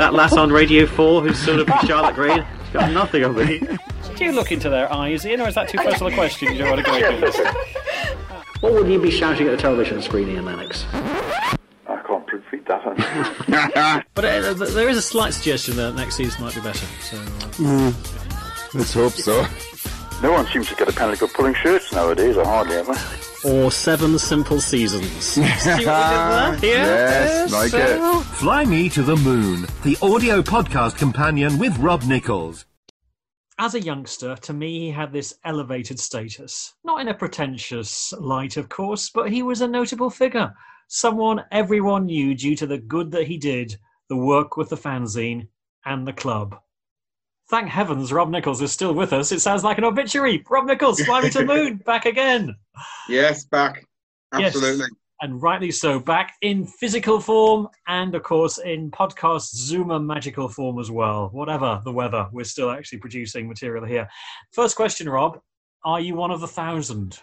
that lass on Radio 4 who's sort of Charlotte Green? She's got nothing on me. Do you look into their eyes, Ian, or is that too personal a question? You don't want to go into this? What would you be shouting at the television screen, Ian Lennox? I can't repeat that. But there is a slight suggestion that next season might be better. So let's hope so. No one seems to get a penalty for pulling shirts nowadays, or hardly ever. Or 7 Simple Seasons. See what we did there? Yes, like it. Fly Me to the Moon, the audio podcast companion with Rob Nichols. as a youngster, to me, he had this elevated status. Not in a pretentious light, of course, but he was a notable figure. Someone everyone knew due to the good that he did, the work with the fanzine and the club. Thank heavens Rob Nichols is still with us. It sounds like an obituary. Rob Nichols, Fly Me to the Moon, back again. Yes, back. Absolutely. Yes. And rightly so, back in physical form and, of course, in podcast Zoomer magical form as well. Whatever the weather, we're still actually producing material here. First question, Rob. Are you one of the 1,000?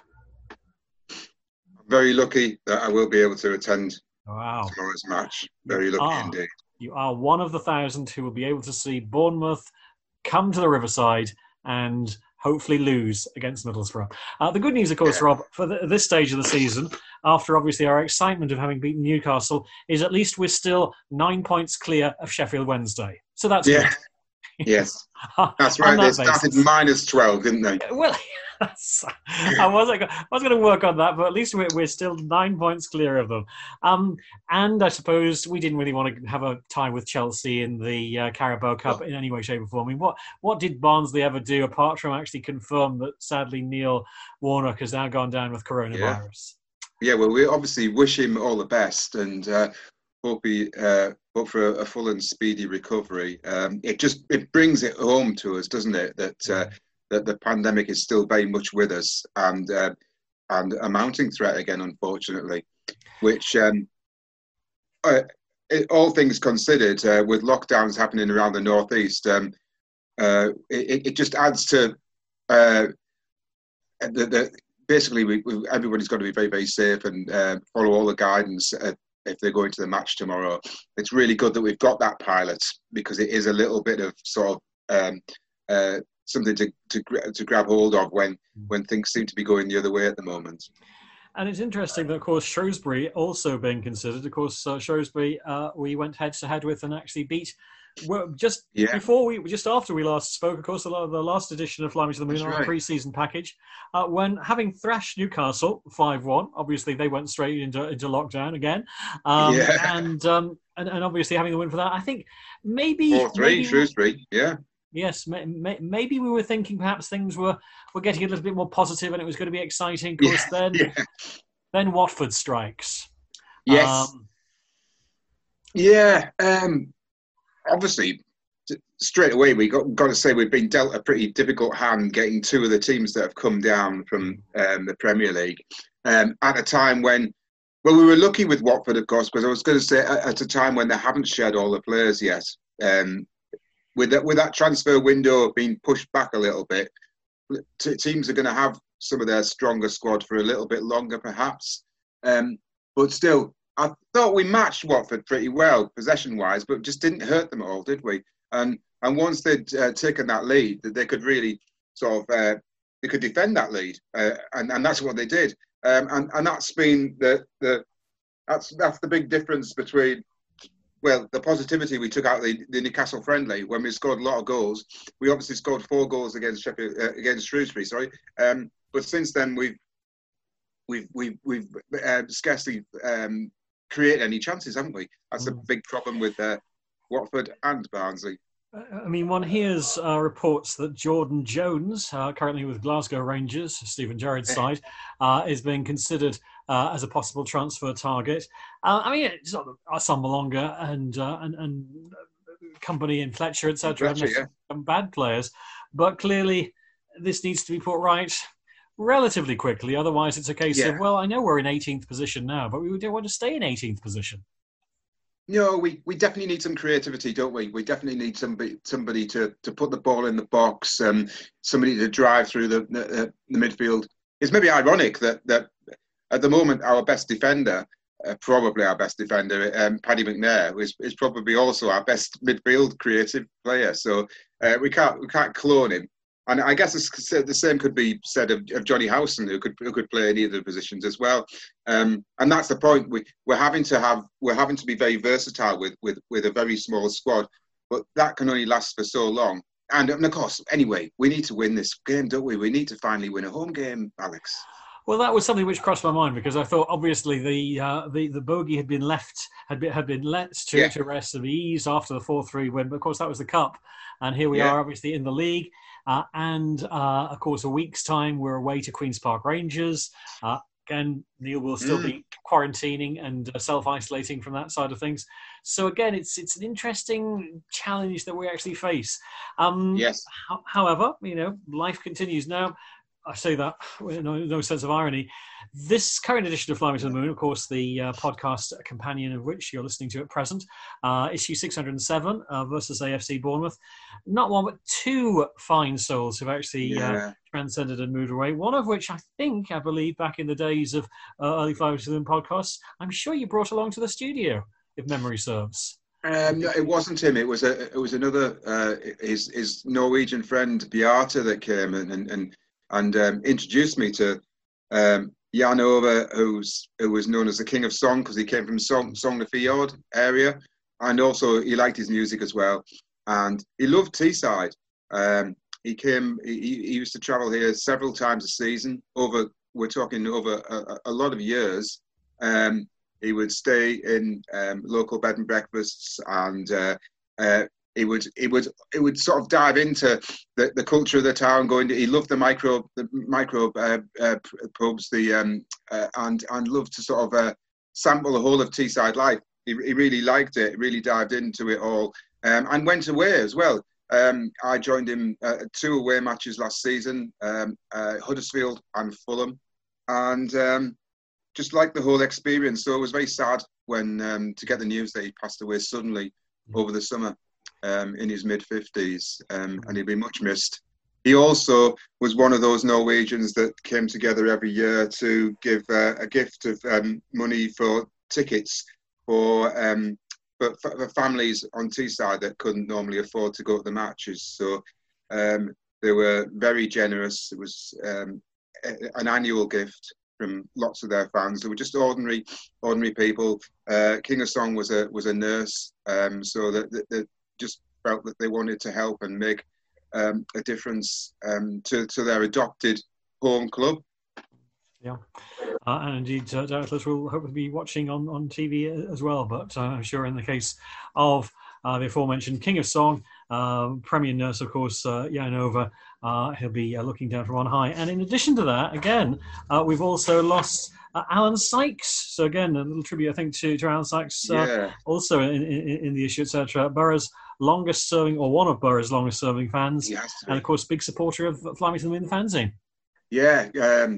Very lucky that I will be able to attend tomorrow's match. Very lucky indeed. You are one of the 1,000 who will be able to see Bournemouth come to the Riverside and hopefully lose against Middlesbrough. The good news, of course, Rob, for this stage of the season, after obviously our excitement of having beaten Newcastle, is at least we're still 9 points clear of Sheffield Wednesday. So that's good. Yes, that's right. They started -12, didn't they? Well, I was going to work on that, but at least we're still 9 points clear of them. And I suppose we didn't really want to have a tie with Chelsea in the Carabao Cup in any way, shape or form. I mean, what did Barnsley ever do apart from actually confirm that sadly Neil Warnock has now gone down with coronavirus? Yeah, well, we obviously wish him all the best and hope for a full and speedy recovery. It brings it home to us, doesn't it, that the pandemic is still very much with us and a mounting threat again, unfortunately. Which, all things considered, with lockdowns happening around the northeast, it just adds to basically everybody's got to be very, very safe and follow all the guidance. If they're going to the match tomorrow, it's really good that we've got that pilot because it is a little bit of sort of something to grab hold of when things seem to be going the other way at the moment. And it's interesting that, of course, Shrewsbury also being considered. Of course, Shrewsbury we went head to head with and actually beat. Just after we last spoke, of course, the last edition of Fly Me to the Moon, our pre-season package, when having thrashed Newcastle 5-1, obviously they went straight into lockdown again, and obviously having the win for that, I think maybe 4-3 Shrewsbury, Yes, maybe we were thinking perhaps things were getting a little bit more positive and it was going to be exciting. Of course, then Watford strikes. Yes. Obviously, straight away we got to say we've been dealt a pretty difficult hand getting two of the teams that have come down from the Premier League at a time when, well, we were lucky with Watford, of course, because I was going to say at a time when they haven't shed all the players yet. With that transfer window being pushed back a little bit, teams are going to have some of their stronger squad for a little bit longer, perhaps. But still, I thought we matched Watford pretty well, possession-wise, but just didn't hurt them at all, did we? And once they'd taken that lead, they could really sort of they could defend that lead, and that's what they did. And that's been that's the big difference between. Well, the positivity we took out the Newcastle friendly when we scored a lot of goals. We obviously scored 4 goals against Shrewsbury. But since then we've scarcely created any chances, haven't we? That's a big problem with Watford and Barnsley. I mean, one hears reports that Jordan Jones, currently with Glasgow Rangers, Stephen Gerrard's side, is being considered as a possible transfer target. I mean, it's not Assam Malonga and company and Fletcher, etc. Bad players, but clearly this needs to be put right relatively quickly. Otherwise, it's a case of, well, I know we're in 18th position now, but we don't want to stay in 18th position. No, we definitely need some creativity, don't we? We definitely need somebody to put the ball in the box, somebody to drive through the midfield. It's maybe ironic that at the moment our best defender probably our best defender. Paddy McNair is probably also our best midfield creative player. So we can't clone him. And I guess the same could be said of Johnny Howson, who could play in either positions as well. And that's the point. We're having to be very versatile with a very small squad, but that can only last for so long. And of course, anyway, we need to win this game, don't we? We need to finally win a home game, Alex. Well, that was something which crossed my mind, because I thought obviously the bogey had been let to rest and be eased after the 4-3 win. But of course, that was the cup, and here we are, obviously in the league. Of course, a week's time, we're away to Queen's Park Rangers. Again, Neil will still be quarantining and self-isolating from that side of things. So again, it's an interesting challenge that we actually face. Yes. However, life continues now. I say that with no sense of irony. This current edition of Fly Me to the Moon, of course, the podcast companion of which you're listening to at present, issue 607 versus AFC Bournemouth. Not one, but two fine souls who've actually transcended and moved away. One of which I believe, back in the days of early Fly Me to the Moon podcasts, I'm sure you brought along to the studio, if memory serves. No, it wasn't him. It was another his Norwegian friend Bjarte that came and introduced me to Jan Ove, who was known as the King of Song because he came from Sognefjord area, and also he liked his music as well, and he loved Teesside. He used to travel here several times a season. We're talking over a lot of years. He would stay in local bed and breakfasts, and he would sort of dive into the culture of the town. He loved the micro pubs, and loved to sort of sample the whole of Teesside life. He really liked it. Really dived into it all, and went away as well. I joined him at 2 away matches last season, Huddersfield and Fulham, and just liked the whole experience. So it was very sad when to get the news that he passed away suddenly over the summer. In his mid-50s, and he'd be much missed. He also was one of those Norwegians that came together every year to give a gift of money for tickets for families on Teesside that couldn't normally afford to go to the matches. So they were very generous. It was an annual gift from lots of their fans. They were just ordinary people. King of Song was a nurse, so that just felt that they wanted to help and make a difference to their adopted home club. Yeah, and indeed, doubtless we'll hopefully be watching on TV as well. But I'm sure in the case of the aforementioned King of Song, Premier Nurse, of course, Jan Ove, he'll be looking down from on high. And in addition to that, again, we've also lost Alan Sykes. So again, a little tribute, I think, to Alan Sykes, also in the issue, etc. Borough's longest serving, or one of Borough's longest serving fans, and of course, big supporter of Fly Me to the Moon fanzine. Yeah,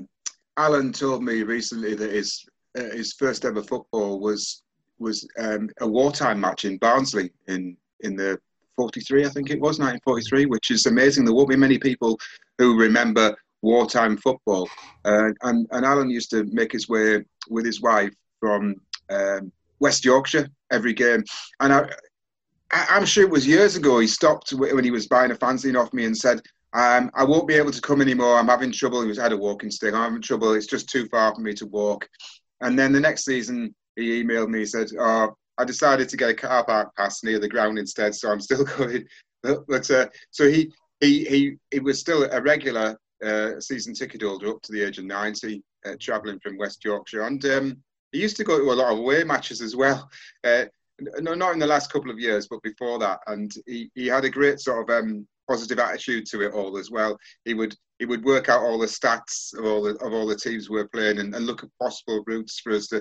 Alan told me recently that his first ever football was a wartime match in Barnsley in the 43, I think it was 1943, which is amazing. There won't be many people who remember wartime football. And Alan used to make his way with his wife from West Yorkshire every game. And I'm sure it was years ago he stopped when he was buying a fanzine off me and said, I won't be able to come anymore. I'm having trouble. He had a walking stick. I'm having trouble. It's just too far for me to walk. And then the next season he emailed me, he said, I decided to get a car park pass near the ground instead, so I'm still going. But so he was still a regular season ticket holder up to the age of 90, travelling from West Yorkshire. And he used to go to a lot of away matches as well. No, not in the last couple of years, but before that. And he had a great sort of positive attitude to it all as well. He would work out all the stats of all the teams we were playing and look at possible routes for us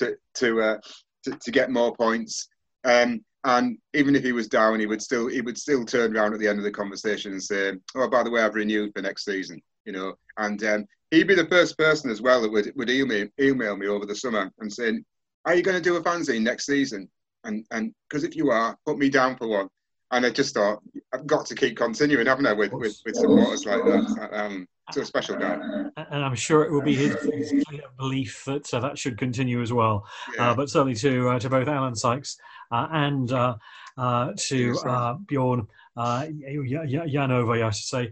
to get more points. And even if he was down, he would still turn around at the end of the conversation and say, "Oh, by the way, I've renewed for next season." And he'd be the first person as well that would email me over the summer and saying, "Are you going to do a fanzine next season? And because if you are, put me down for one." And I just thought, I've got to keep continuing, haven't I, with supporters like that. To a special guy. And I'm sure it will be his clear belief that that should continue as well. Yeah. But certainly to both Alan Sykes and to Bjorn Janova, I should say.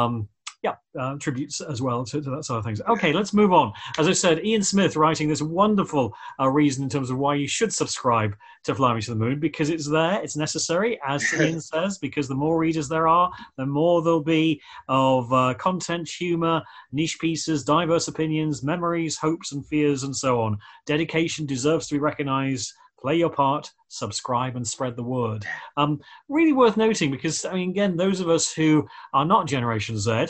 Tributes as well to that sort of things. Okay, let's move on. As I said, Ian Smith writing this wonderful reason in terms of why you should subscribe to Fly Me to the Moon, because it's there, it's necessary, as Ian says, because the more readers there are, the more there'll be of content, humour, niche pieces, diverse opinions, memories, hopes and fears, and so on. Dedication deserves to be recognised. Play your part, subscribe and spread the word. Really worth noting because, I mean, again, those of us who are not Generation Z,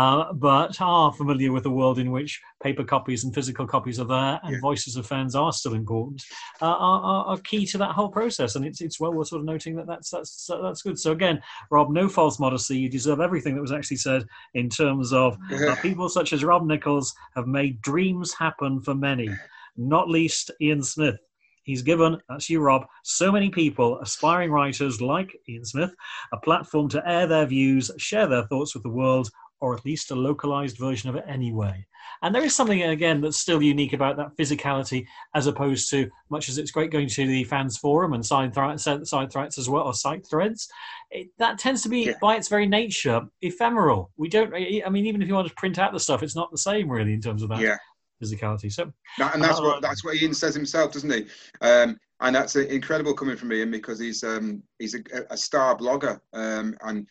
but are familiar with the world in which paper copies and physical copies are there and voices of fans are still important, are key to that whole process. And it's well worth sort of noting that's good. So again, Rob, no false modesty. You deserve everything that was actually said in terms of people such as Rob Nichols have made dreams happen for many, not least Ian Smith. He's given, that's you, Rob, so many people, aspiring writers like Ian Smith, a platform to air their views, share their thoughts with the world, or at least a localised version of it anyway. And there is something, again, that's still unique about that physicality, as opposed to, much as it's great going to the fans forum and side threads as well, or site threads, that tends to be, by its very nature, ephemeral. We don't, I mean, even if you want to print out the stuff, it's not the same, really, in terms of that. Physicality. So, and that's what Ian says himself, doesn't he? And that's incredible coming from Ian, because he's a star blogger, and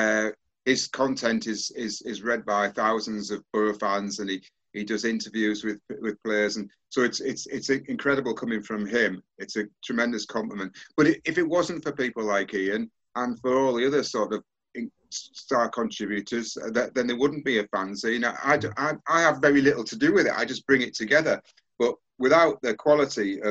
his content is read by thousands of Borough fans, and he does interviews with players, and so it's incredible coming from him. It's a tremendous compliment. But if it wasn't for people like Ian and for all the other sort of star contributors, then there wouldn't be a fanzine. I have very little to do with it. I just bring it together. But without the quality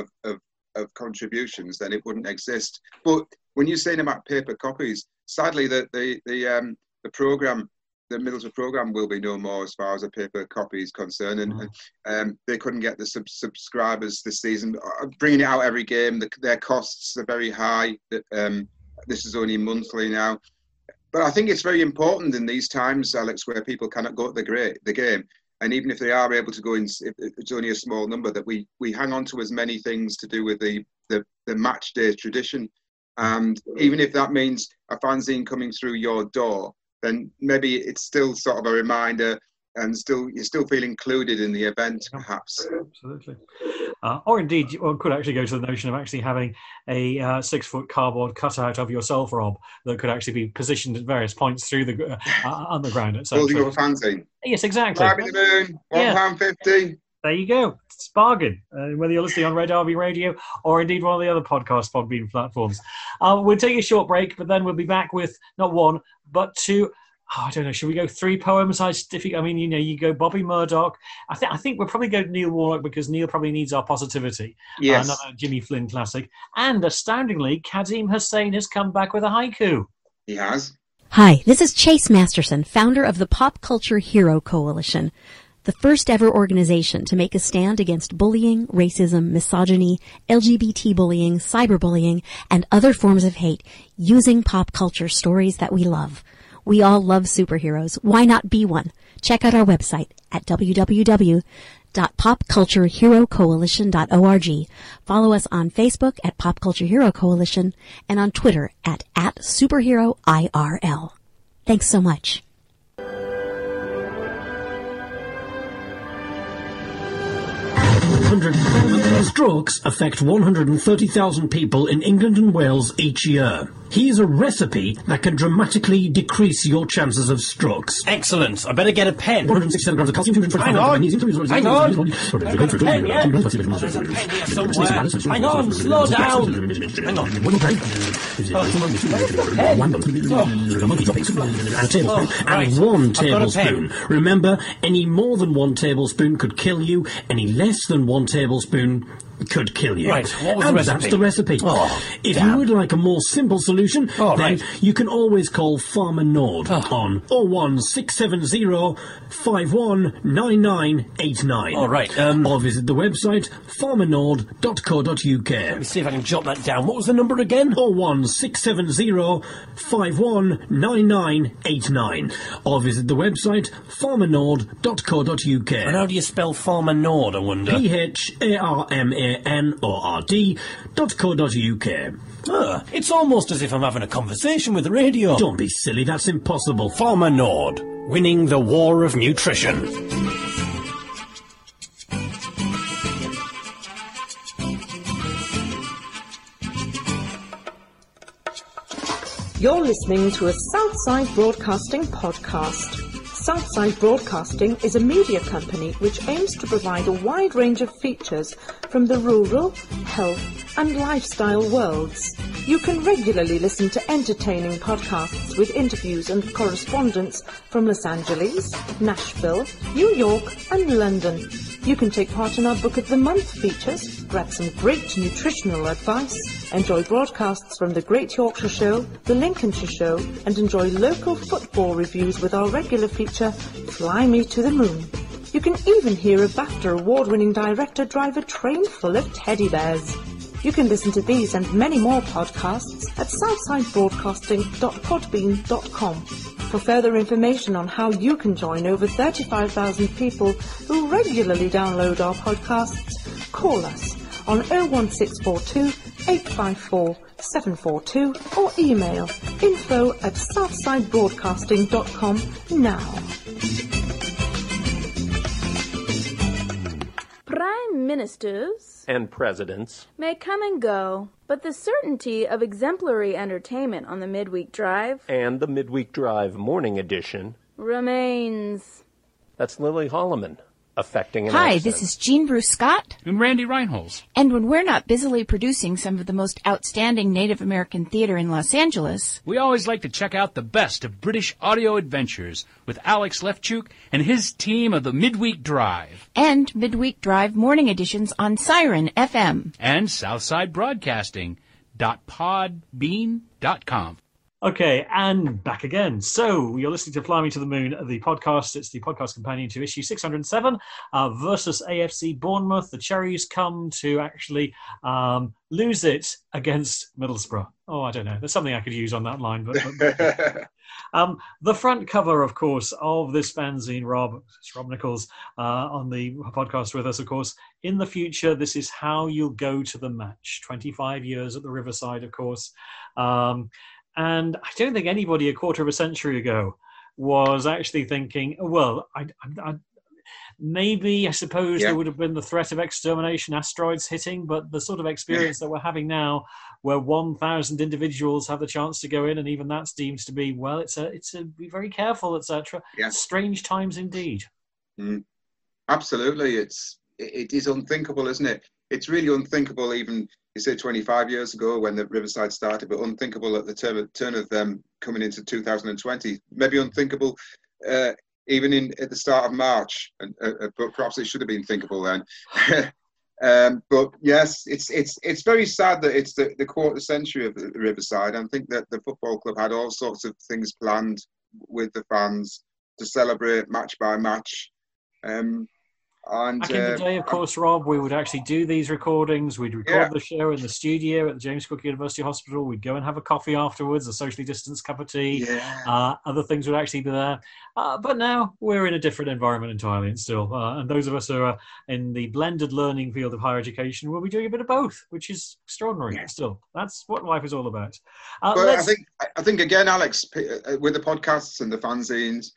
of contributions, then it wouldn't exist. But when you're saying about paper copies, sadly, the program, the Middlesbrough program, will be no more as far as a paper copy is concerned, and they couldn't get the subscribers this season. Bringing it out every game, their costs are very high. This is only monthly now. But I think it's very important in these times, Alex, where people cannot go to the game. And even if they are able to go in, if it's only a small number, that we hang on to as many things to do with the match day tradition. And even if that means a fanzine coming through your door, then maybe it's still sort of a reminder, and you still feel included in the event, perhaps. Absolutely. Or indeed, one could actually go to the notion of actually having a 6-foot cardboard cutout of yourself, Rob, that could actually be positioned at various points through the underground. Holding up a fanzine. Yes, exactly. Fly Me to the Moon, £1.50. There you go. It's a bargain, whether you're listening on Red Derby Radio or indeed one of the other podcast Podbean platforms. We'll take a short break, but then we'll be back with not one, but two. I don't know. Should we go 3 poems? I mean, you go Bobby Murdoch. I think we'll probably go Neil Warnock, because Neil probably needs our positivity. Yes. Another Jimmy Flynn classic. And astoundingly, Kadim Hussein has come back with a haiku. He has. Hi, this is Chase Masterson, founder of the Pop Culture Hero Coalition, the first ever organization to make a stand against bullying, racism, misogyny, LGBT bullying, cyberbullying, and other forms of hate using pop culture stories that we love. We all love superheroes. Why not be one? Check out our website at www.popcultureherocoalition.org. Follow us on Facebook at Pop Culture Hero Coalition and on Twitter at @SuperheroIRL. Thanks so much. Strokes affect 130,000 people in England and Wales each year. Here's a recipe that can dramatically decrease your chances of strokes. Excellent. I better get a pen. 167 grams of calcium. Hang on. Hang on. I've got a pen, yeah? There's a pen here somewhere. Hang on. Slow down. Hang on. And 1 tablespoon. Remember, any more than 1 tablespoon could kill you. Any less than 1 tablespoon could kill you. Right, what was the And recipe? that's the recipe. Oh, if damn. you would like a more simple solution, Oh, then right. you can always call Farmer Nord on 01670 519989. All right, or visit the website farmernord.co.uk. Let me see if I can jot that down. What was the number again? 01670 519989. Or visit the website farmernord.co.uk. And how do you spell Farmer Nord, I wonder? PHARMANORD.co.uk. It's almost as if I'm having a conversation with the radio. Don't be silly, that's impossible. Farmer Nord, winning the war of nutrition. You're listening to a Southside Broadcasting podcast. Southside Broadcasting is a media company which aims to provide a wide range of features from the rural, health and lifestyle worlds. You can regularly listen to entertaining podcasts with interviews and correspondence from Los Angeles, Nashville, New York and London. You can take part in our Book of the Month features, grab some great nutritional advice, enjoy broadcasts from the Great Yorkshire Show, the Lincolnshire Show, and enjoy local football reviews with our regular feature, Fly Me to the Moon. You can even hear a BAFTA award-winning director drive a train full of teddy bears. You can listen to these and many more podcasts at southsidebroadcasting.podbean.com. For further information on how you can join over 35,000 people who regularly download our podcasts, call us on 01642 854 742 or email info@southsidebroadcasting.com now. Prime ministers and presidents may come and go, but the certainty of exemplary entertainment on the Midweek Drive and the Midweek Drive Morning Edition remains. That's Lily Holloman, affecting an Hi, accent. this is Jean Bruce Scott. And Randy Reinholz. And when we're not busily producing some of the most outstanding Native American theater in Los Angeles, we always like to check out the best of British audio adventures with Alex Lefchuk and his team of the Midweek Drive. And Midweek Drive morning editions on Siren FM. And SouthsideBroadcasting.podbean.com. Okay, and back again. So you're listening to Fly Me to the Moon, the podcast. It's the podcast companion to issue 607 versus AFC Bournemouth. The Cherries come to actually lose it against Middlesbrough. Oh, I don't know. There's something I could use on that line. But the front cover, of course, of this fanzine, Rob Nichols, on the podcast with us, of course. In the future, this is how you'll go to the match. 25 years at the Riverside, of course. And I don't think anybody a quarter of a century ago was actually thinking, well, maybe, I suppose, there would have been the threat of extermination, asteroids hitting, but the sort of experience that we're having now, where 1,000 individuals have the chance to go in, and even that's deemed to be, well, it's a be very careful, etc. Yeah. Strange times indeed. Absolutely, it is unthinkable, isn't it? It's really unthinkable, even you say 25 years ago when the Riverside started, but unthinkable at the turn of them coming into 2020. Maybe unthinkable even at the start of March, but perhaps it should have been thinkable then. But yes, it's very sad that it's the quarter century of the Riverside. I think that the football club had all sorts of things planned with the fans to celebrate match by match. And back in the day, of course, Rob, we would actually do these recordings. We'd record the show in the studio at the James Cook University Hospital. We'd go and have a coffee afterwards, a socially distanced cup of tea. Other things would actually be there. But now we're in a different environment entirely, and still. And those of us who are in the blended learning field of higher education will be doing a bit of both, which is extraordinary. Still, that's what life is all about. But I think again, Alex, with the podcasts and the fanzines,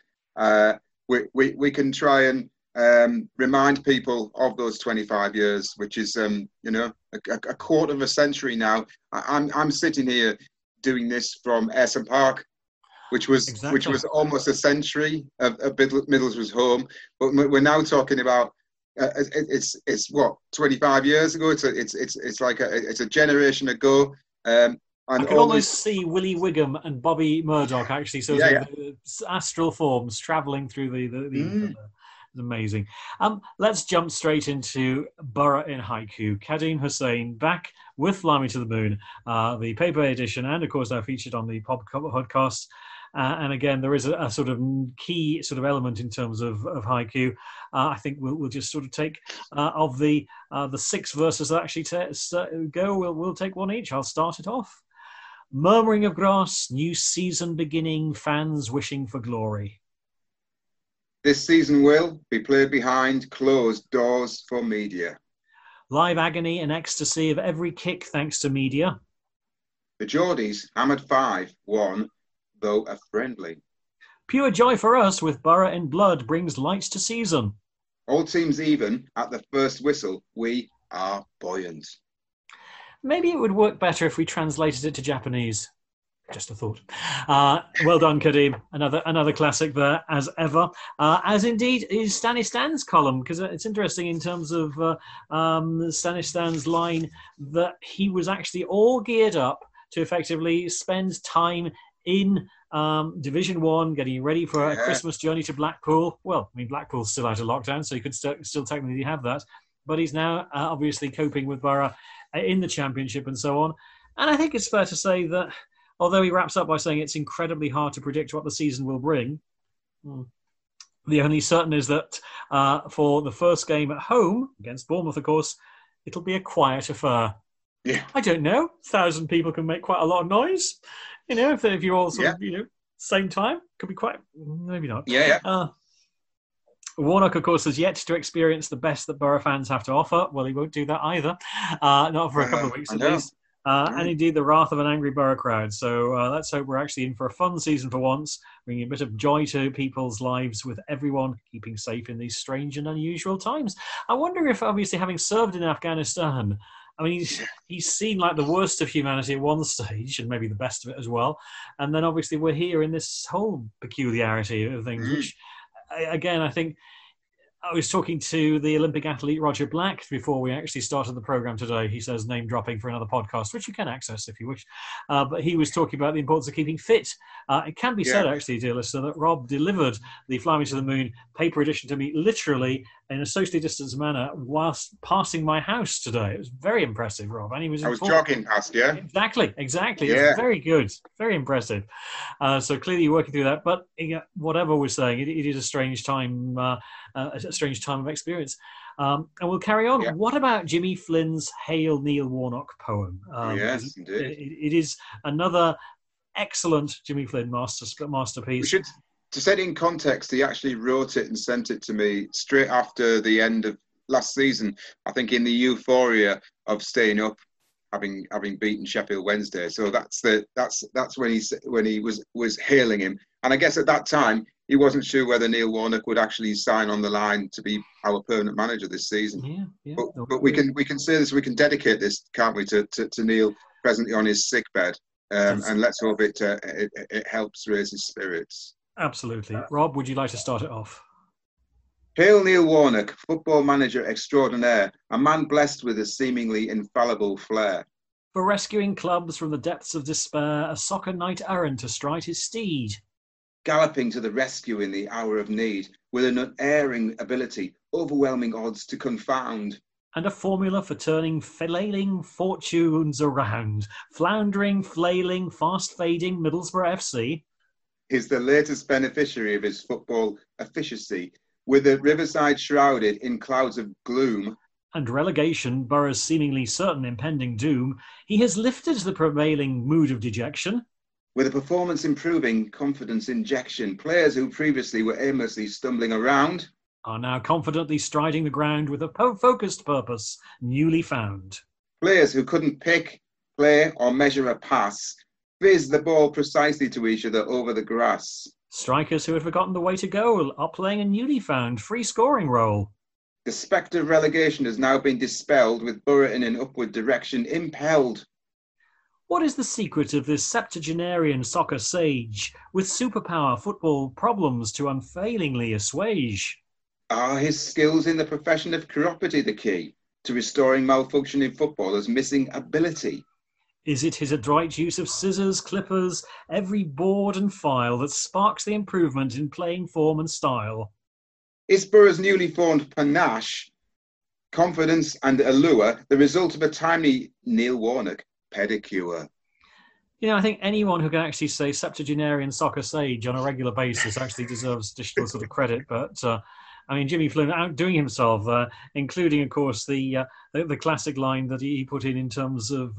we can try and remind people of those 25 years, which is a quarter of a century now. I'm sitting here doing this from Ayresome Park, which was almost a century of Middlesbrough's home. But we're now talking about it's what 25 years ago. It's like a generation ago. I can almost see Willie Wiggum and Bobby Murdoch actually, astral forms travelling through the It's amazing. Let's jump straight into Borough in Haiku. Kadeem Hussein back with Fly Me to the Moon, the paper edition, and of course now featured on the podcast. And again, there is a sort of key sort of element in terms of haiku. I think we'll just sort of take of the 6 verses that actually go. We'll take one each. I'll start it off. Murmuring of grass, new season beginning, fans wishing for glory. This season will be played behind closed doors for media. Live agony and ecstasy of every kick thanks to media. The Geordies hammered 5-1, though a friendly. Pure joy for us with Borough in blood brings light to season. All teams even at the first whistle. We are buoyant. Maybe it would work better if we translated it to Japanese. Just a thought. Well done, Kadeem. Another classic there, as ever. As indeed is Stan's column, because it's interesting in terms of Stan's line that he was actually all geared up to effectively spend time in Division 1, getting ready for a Christmas journey to Blackpool. Well, I mean, Blackpool's still out of lockdown, so he could still technically have that. But he's now obviously coping with Borough in the Championship and so on. And I think it's fair to say that although he wraps up by saying it's incredibly hard to predict what the season will bring, the only certain is that for the first game at home, against Bournemouth, of course, it'll be a quiet affair. Yeah. I don't know. 1,000 people can make quite a lot of noise. You know, if you're all sort of, same time, could be quite, maybe not. Yeah. Warnock, of course, has yet to experience the best that Borough fans have to offer. Well, he won't do that either. Not for a couple of weeks at least. And indeed, the wrath of an angry Borough crowd. So let's hope we're actually in for a fun season for once, bringing a bit of joy to people's lives with everyone keeping safe in these strange and unusual times. I wonder if, obviously, having served in Afghanistan, I mean, he's seen like the worst of humanity at one stage and maybe the best of it as well. And then obviously we're here in this whole peculiarity of things, which, again, I think I was talking to the Olympic athlete Roger Black before we actually started the programme today. He says name dropping for another podcast, which you can access if you wish. But he was talking about the importance of keeping fit. It can be said, actually, dear listener, that Rob delivered the Fly Me to the Moon paper edition to me literally in a socially distanced manner whilst passing my house today. It was very impressive, Rob. And he was jogging past you. Exactly. Yeah. It's very good. Very impressive. So clearly you're working through that. But whatever we're saying, it is a strange time. A strange time of experience. And we'll carry on. What about Jimmy Flynn's Hail Neil Warnock poem? Yes, indeed. It is another excellent Jimmy Flynn masterpiece. To set in context, he actually wrote it and sent it to me straight after the end of last season. I think in the euphoria of staying up, having beaten Sheffield Wednesday. So that's when he was hailing him. And I guess at that time, he wasn't sure whether Neil Warnock would actually sign on the line to be our permanent manager this season. But we can say this, we can dedicate this, can't we, to Neil presently on his sick bed, and let's hope it helps raise his spirits. Absolutely. Rob, would you like to start it off? Hail Neil Warnock, football manager extraordinaire, a man blessed with a seemingly infallible flair. For rescuing clubs from the depths of despair, a soccer knight errant astride his steed. Galloping to the rescue in the hour of need, with an unerring ability, overwhelming odds to confound. And a formula for turning flailing fortunes around. Floundering, flailing, fast-fading Middlesbrough FC. Is the latest beneficiary of his football efficiency, with the riverside shrouded in clouds of gloom. And relegation, Borough's seemingly certain impending doom, he has lifted the prevailing mood of dejection. With a performance improving confidence injection, players who previously were aimlessly stumbling around are now confidently striding the ground with a focused purpose newly found. Players who couldn't pick, play or measure a pass fizz the ball precisely to each other over the grass. Strikers who had forgotten the way to goal are playing a newly found free scoring role. The spectre of relegation has now been dispelled, with Borough in an upward direction impelled. What is the secret of this septuagenarian soccer sage, with superpower football problems to unfailingly assuage? Are his skills in the profession of chiropody the key to restoring malfunctioning footballers' missing ability? Is it his adroit use of scissors, clippers, every board and file that sparks the improvement in playing form and style? Is Borough's newly formed panache, confidence and allure the result of a timely Neil Warnock pedicure? I think anyone who can actually say septuagenarian soccer sage on a regular basis actually deserves additional sort of credit. But Jimmy Flynn outdoing himself, including, of course, the classic line that he put in terms of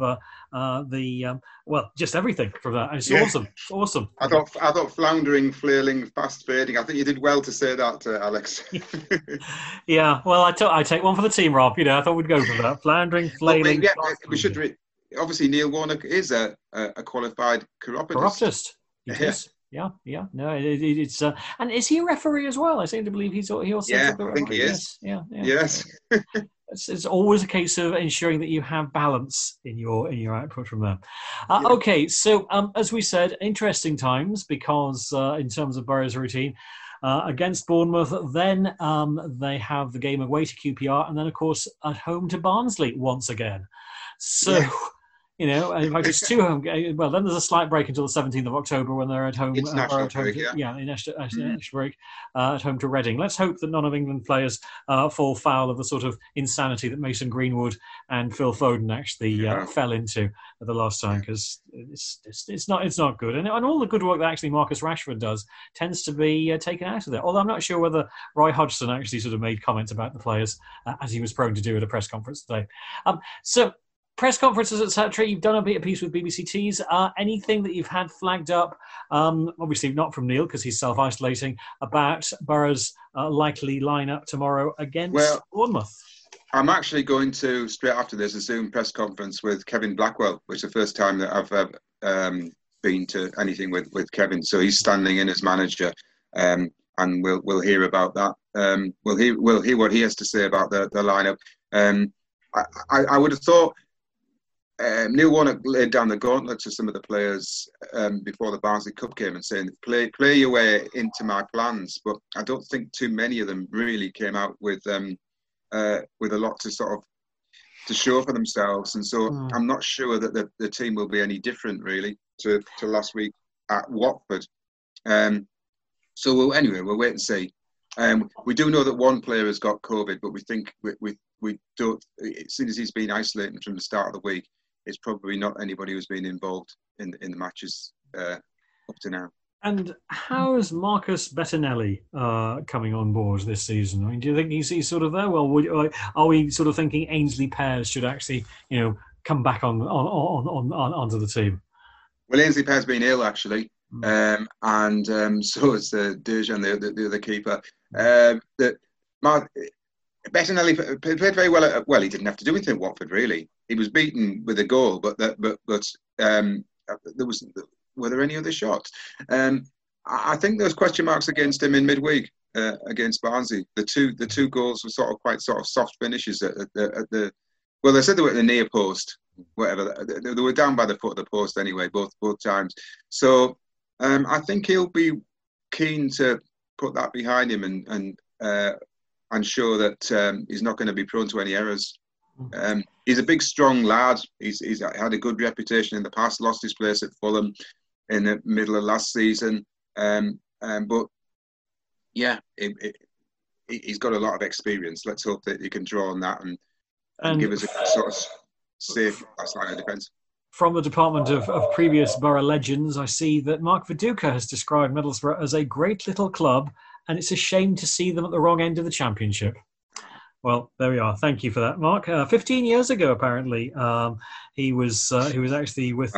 just everything from that. It's awesome. I thought floundering, flailing, fast fading. I think you did well to say that, Alex. Yeah, well, I take one for the team, Rob. I thought we'd go for that. Floundering, flailing. Yeah, we should. Obviously, Neil Warnock is a qualified chiropodist. Yes. Yeah. No, it's and is he a referee as well? I seem to believe he also. Yeah, I think he is. Yeah. Yes. It's always a case of ensuring that you have balance in your output from there. Okay, so as we said, interesting times because in terms of Borough's routine. Against Bournemouth, then they have the game away to QPR, and then, of course, at home to Barnsley once again. So, in fact, it's 2 home games. Well, then there's a slight break until the 17th of October when they're at home. It's national break, in national break, at home to Reading. Let's hope that none of England players fall foul of the sort of insanity that Mason Greenwood and Phil Foden actually fell into the last time, because it's not good. And all the good work that actually Marcus Rashford does tends to be taken out of there. Although I'm not sure whether Roy Hodgson actually sort of made comments about the players as he was prone to do at a press conference today. So press conferences, etc. You've done a piece with BBC Tees. Anything that you've had flagged up, obviously not from Neil because he's self-isolating, about Borough's likely lineup tomorrow against Bournemouth? I'm actually going to, straight after this, a Zoom press conference with Kevin Blackwell, which is the first time that I've been to anything with Kevin. So he's standing in as manager, and we'll hear about that. We'll hear what he has to say about the lineup. I would have thought Neil Warnock laid down the gauntlet to some of the players before the Barnsley Cup game and saying, play your way into my plans. But I don't think too many of them really came out with a lot to sort of to show for themselves. And so I'm not sure that the team will be any different really to last week at Watford. So we'll wait and see. We do know that one player has got COVID, but we think we don't. As soon as he's been isolated from the start of the week, it's probably not anybody who's been involved in the matches up to now. And how is Marcus Bettinelli coming on board this season? I mean, do you think he's sort of there? Well, are we sort of thinking Ainsley Pears should actually, come back onto the team? Well, Ainsley Pears been ill actually, and so is Dejan, the other keeper. Bettinelli played very well. Well, he didn't have to do anything at Watford really. He was beaten with a goal, but were there any other shots? I think there was question marks against him in midweek against Barnsley. The two goals were quite soft finishes at the. Well, they said they were at the near post, whatever. They were down by the foot of the post anyway, both times. So I think he'll be keen to put that behind him and show that he's not going to be prone to any errors. He's a big, strong lad. He's had a good reputation in the past. Lost his place at Fulham in the middle of last season, but yeah, he's got a lot of experience. Let's hope that he can draw on that and give us a sort of safe line of defence. From the department of previous Borough legends, I see that Mark Viduka has described Middlesbrough as a great little club, and it's a shame to see them at the wrong end of the Championship. Well, there we are. Thank you for that, Mark. 15 years ago, apparently, he was actually with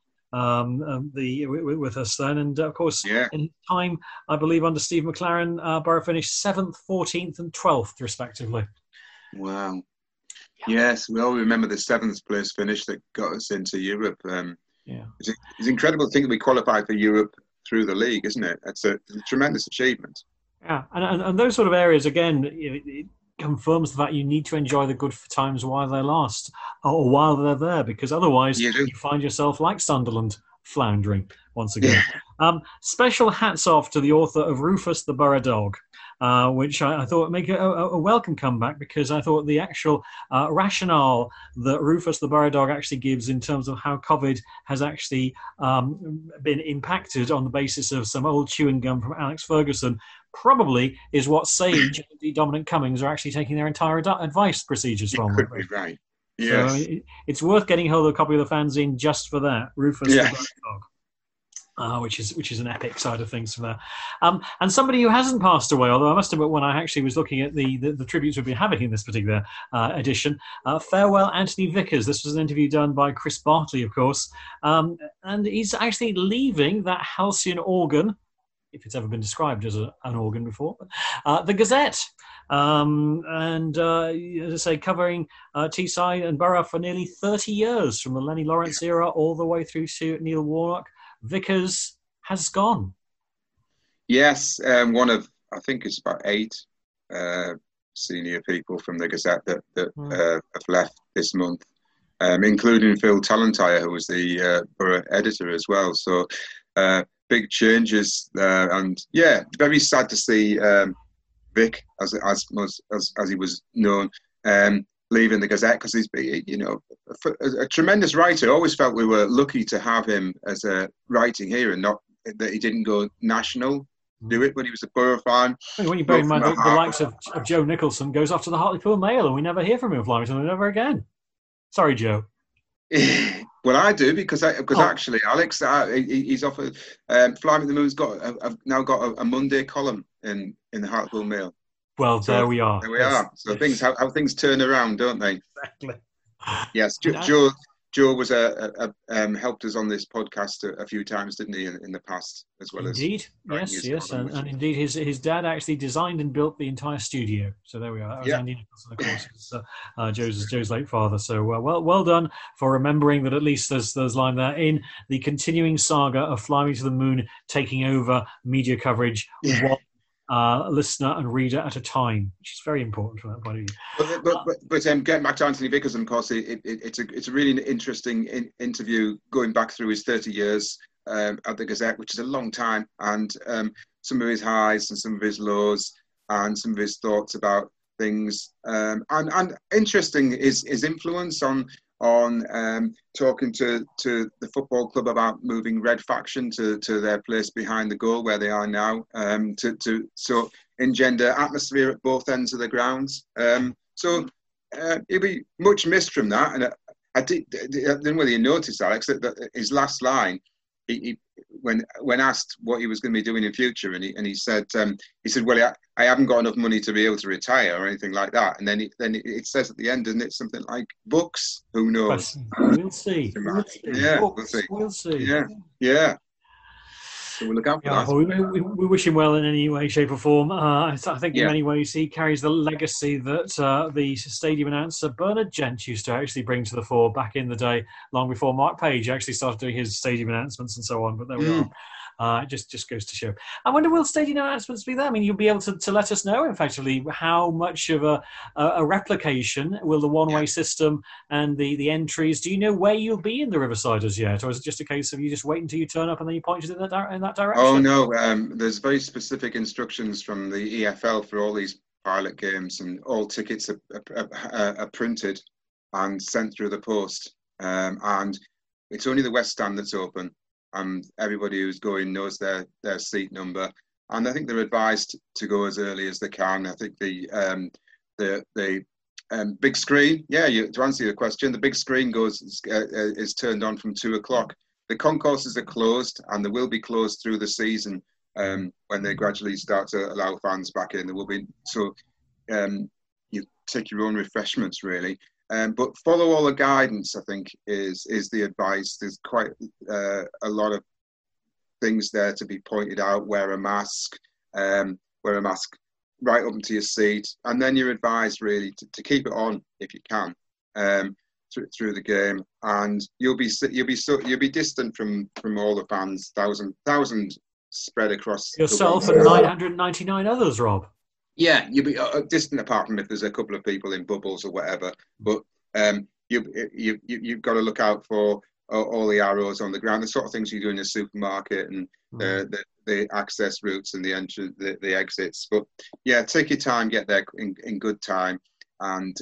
with us then, and of course, in time, I believe under Steve McLaren, Borough finished 7th, 14th, and 12th, respectively. Wow. Yes, we all remember the 7th place finish that got us into Europe. It's incredible to think that we qualified for Europe through the league, isn't it? It's a tremendous achievement. Yeah, and those sort of areas, again, it confirms the fact you need to enjoy the good times while they last, or while they're there, because otherwise you find yourself like Sunderland, floundering once again. Special hats off to the author of Rufus the Borough Dog. which I thought would make a welcome comeback, because I thought the actual rationale that Rufus the Borough Dog actually gives in terms of how COVID has actually been impacted on the basis of some old chewing gum from Alex Ferguson probably is what Sage and Dominic Cummings are actually taking their entire advice procedures from. Could be right. Yes. So it's worth getting hold of a copy of the fanzine just for that. Rufus the Borough Dog. Which is an epic side of things from there. And somebody who hasn't passed away, although I must admit when I actually was looking at the tributes we've been having in this particular edition, farewell Anthony Vickers. This was an interview done by Chris Bartley, of course, and he's actually leaving that halcyon organ, if it's ever been described as an organ before, the Gazette. And as I say, covering Teesside and Borough for nearly 30 years, from the Lenny Lawrence era all the way through to Neil Warnock. Vickers has gone. Yes, one of, I think it's about 8 senior people from the Gazette that have left this month, including Phil Tallentire, who was the Borough editor as well. So big changes, and yeah, very sad to see Vic, as he was known, leaving the Gazette, because he's, a tremendous writer. I always felt we were lucky to have him as a writing here, and not that he didn't go national, do it, but he was a Borough fan. When you bear in mind the likes of Joe Nicholson goes off to the Hartlepool Mail, and we never hear from him flying to them ever again. Sorry, Joe. Well, I do, because actually, Alex, he's offered. Fly Me the Moon's now got a Monday column in the Hartlepool Mail. Well, so there we are. There we are. So how things turn around, don't they? Exactly. Yes, Joe was helped us on this podcast a few times, didn't he, in the past, as well indeed. as Yes, and indeed his dad actually designed and built the entire studio. So there we are. That was Andy Nicholson, of course, Joe's late father. So well done for remembering that. At least there's line there in the continuing saga of Fly Me to the Moon taking over media coverage. One listener and reader at a time, which is very important from that point of view. But getting back to Anthony Vickers, of course, it's a really interesting interview, going back through his 30 years at the Gazette, which is a long time, and some of his highs and some of his lows, and some of his thoughts about things, and interesting is his influence on talking to the football club about moving Red Faction to their place behind the goal where they are now, to engender atmosphere at both ends of the grounds. So he'll be much missed from that. And I don't know whether you noticed, Alex, that his last line, when asked what he was going to be doing in future, and he said, well, I haven't got enough money to be able to retire or anything like that. And then it says at the end, isn't it, something like books? Who knows? We'll see. Yeah, we'll see. Yeah. So we'll look out for that. Well, we wish him well in any way, shape or form. I think in many ways he carries the legacy that the stadium announcer Bernard Gent used to actually bring to the fore back in the day, long before Mark Page actually started doing his stadium announcements and so on. But there we are. It just goes to show. I wonder, will stadium announcements be there? I mean, you'll be able to let us know, effectively, how much of a replication will the one-way system and the entries. Do you know where you'll be in the Riverside as yet, or is it just a case of you just wait until you turn up and then you point in that direction? Oh no, there's very specific instructions from the EFL for all these pilot games, and all tickets are printed and sent through the post, and it's only the West Stand that's open. Everybody who's going knows their seat number, and I think they're advised to go as early as they can. I think the big screen, to answer your question, the big screen is turned on from 2:00. The concourses are closed, and they will be closed through the season when they gradually start to allow fans back in. There will be you take your own refreshments really. But follow all the guidance, I think, is the advice. There's quite a lot of things there to be pointed out. Wear a mask right up into your seat, and then you're advised really to keep it on if you can through the game, and you'll be distant from all the fans, thousand spread across yourself and 999 others, Rob. Yeah, you'll be distant apart from if there's a couple of people in bubbles or whatever. But you've got to look out for all the arrows on the ground, the sort of things you do in a supermarket, and the access routes and the entrance, the exits. But yeah, take your time, get there in good time, and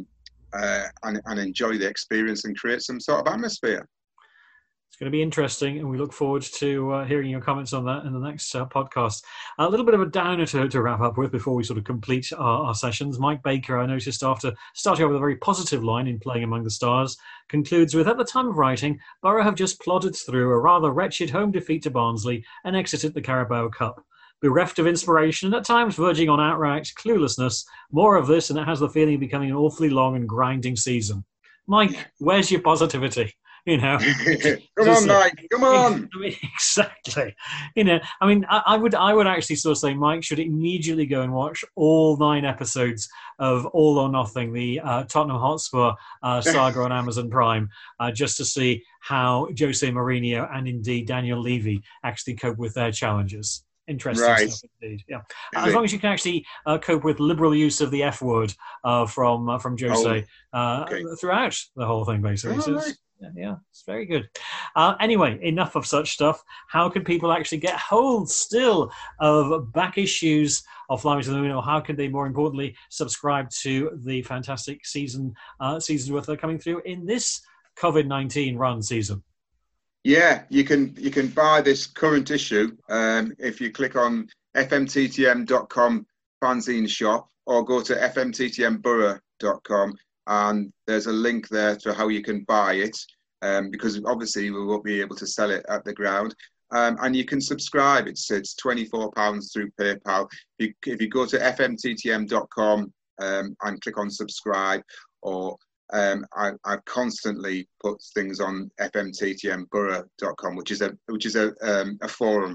enjoy the experience and create some sort of atmosphere. It's going to be interesting, and we look forward to hearing your comments on that in the next podcast. A little bit of a downer to wrap up with before we sort of complete our sessions. Mike Baker, I noticed, after starting off with a very positive line in Playing Among the Stars, concludes with, at the time of writing, Borough have just plodded through a rather wretched home defeat to Barnsley and exited the Carabao Cup. Bereft of inspiration and at times verging on outright cluelessness, more of this and it has the feeling of becoming an awfully long and grinding season. Mike, where's your positivity? You know, come on, Mike, come on. Exactly. You know, I mean, I would actually sort of say Mike should immediately go and watch all 9 episodes of All or Nothing, the Tottenham Hotspur saga on Amazon Prime, just to see how Jose Mourinho and indeed Daniel Levy actually cope with their challenges. Interesting stuff indeed. Yeah, as long as you can actually cope with liberal use of the F word from Jose throughout the whole thing, basically. Yeah, it's very good. Anyway, enough of such stuff. How can people actually get hold still of back issues of Fly Me to the Moon, or how can they, more importantly, subscribe to the fantastic seasons worth that are coming through in this COVID-19 run season? Yeah, you can buy this current issue if you click on fmttm.com fanzine shop, or go to fmttmborough.com. And there's a link there to how you can buy it, because obviously we won't be able to sell it at the ground. And you can subscribe. It's £24 through PayPal. If you go to fmttm.com and click on subscribe, or I've constantly put things on fmttmborough.com, which is a forum,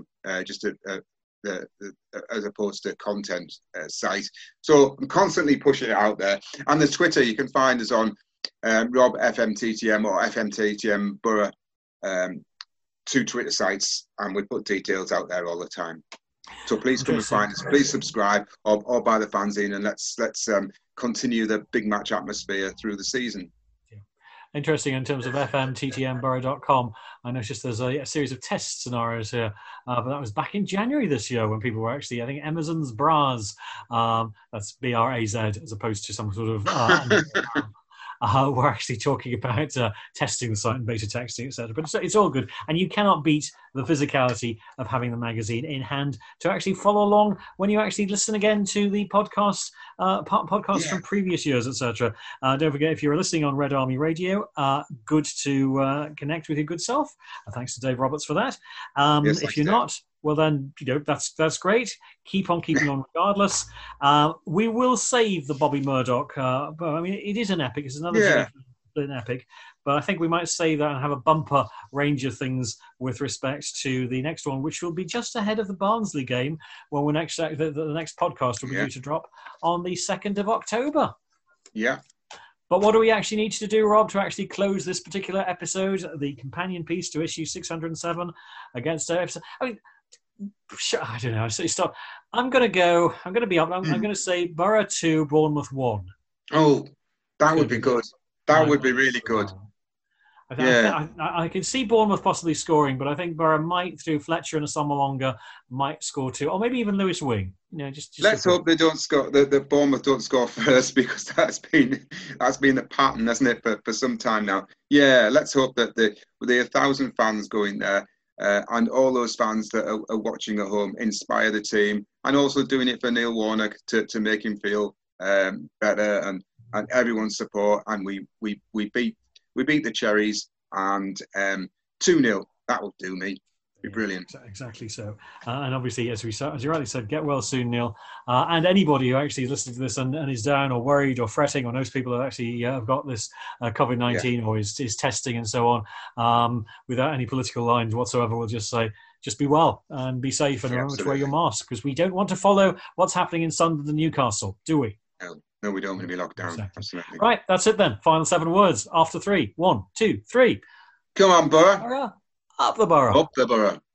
as opposed to content site. So I'm constantly pushing it out there. And the Twitter, you can find us on Rob FMTTM or FMTTM Borough, 2 Twitter sites, and we put details out there all the time. So please come and find us. Please subscribe or buy the fanzine, and let's continue the big match atmosphere through the season. Interesting in terms of fmttmborough.com. I noticed there's a series of test scenarios here, but that was back in January this year when people were actually, I think, Emerson's Bras, that's B-R-A-Z, as opposed to some sort of... we're actually talking about testing the site and beta texting, etc. But it's all good. And you cannot beat the physicality of having the magazine in hand to actually follow along when you actually listen again to the podcasts from previous years, etc. Don't forget, if you're listening on Red Army Radio, good to connect with your good self. Thanks to Dave Roberts for that. If you're not, well then, that's great. Keep on keeping on regardless. We will save the Bobby Murdoch. But I mean, it is an epic. It's another an epic. But I think we might save that and have a bumper range of things with respect to the next one, which will be just ahead of the Barnsley game, when the next podcast will be due to drop on the 2nd of October. Yeah. But what do we actually need to do, Rob, to actually close this particular episode, the companion piece to issue 607 against episode? I mean, I don't know. Stop. I'm going to say Borough 2, Bournemouth 1. Oh, that would be good. That would be really good. I can see Bournemouth possibly scoring, but I think Borough might, through Fletcher and Asamoah, might score 2, or maybe even Lewis Wing. Just let's hope they don't score. The Bournemouth don't score first, because that's been the pattern, hasn't it, for some time now. Yeah, let's hope that the 1,000 fans going there, and all those fans that are watching at home, inspire the team, and also doing it for Neil Warnock to make him feel better, and everyone's support, and we beat the Cherries, and 2-0. That will do me. Be brilliant. Exactly so. And obviously, as you rightly said, get well soon, Neil. And anybody who actually listens to this and is down or worried or fretting, or knows people that actually have got this COVID-19 or is testing and so on, without any political lines whatsoever, we'll just say, just be well and be safe, and remember to wear your mask, because we don't want to follow what's happening in Sunderland and Newcastle, do we? No, we don't want to be locked down. Exactly. Absolutely. Right, that's it then. Final 7 words after 3. 1, 2, 3. Come on, Borough. Up the Borough. Up the Borough.